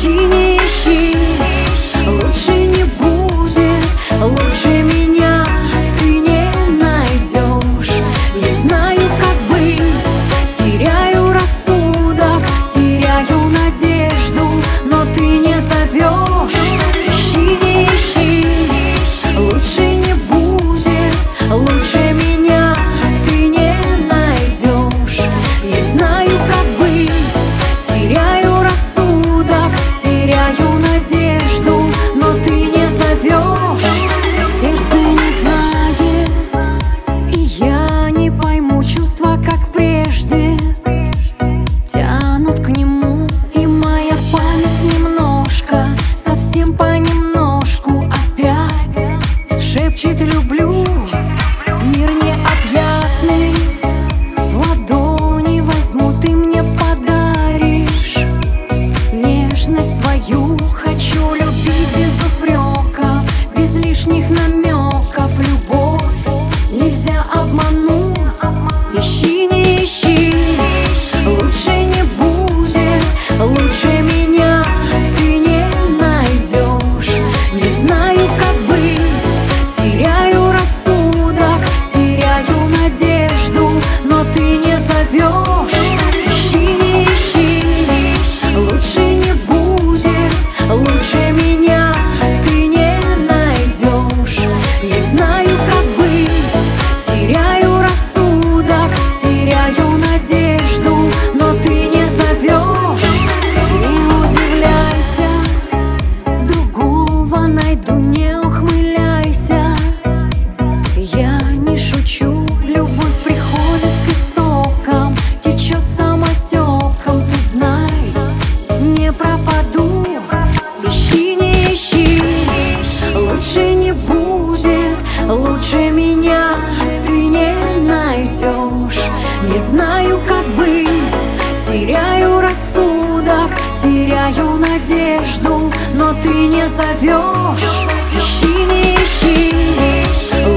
Ищи, не ищи, лучше не будет, лучше меня ты не найдешь. Не знаю, как быть, теряю рассудок, теряю надежду, но ты не зовешь. Ищи, не ищи, лучше не будет, лучше меня ты не найдешь. Не знаю, как быть, теряю рассудок, теряю надежду, но ты не зовешь. Сердце не знает, и я не пойму чувства, как прежде, тянут к нему, и моя память немножко, совсем понемножку опять шепчет: люблю. Мир необъятный в ладони возьму, ты мне подаришь нежность свою. Хочу любить без упреков, без лишних намеков. Любовь нельзя обмануть. Ищи, не ищи, лучше не будет, лучше меня ты не найдешь. Не знаю, как быть, теряю рассудок, теряю надежду, но ты не зовешь. Ищи, не ищи, лучше не будет, лучше меня ты не найдешь. Не знаю, как быть, теряю рассудок, теряю надежду, но ты не зовешь. Не удивляйся, другого найду, не ухмыляйся. Я не шучу, любовь приходит к истокам, течет самотеком, ты знай, не пропаду. Ищи, не ищи, лучше не будет, лучше меня ты не найдешь. Не знаю, как быть, теряю рассудок, теряю надежду, но ты не зовешь. Ищи, не ищи,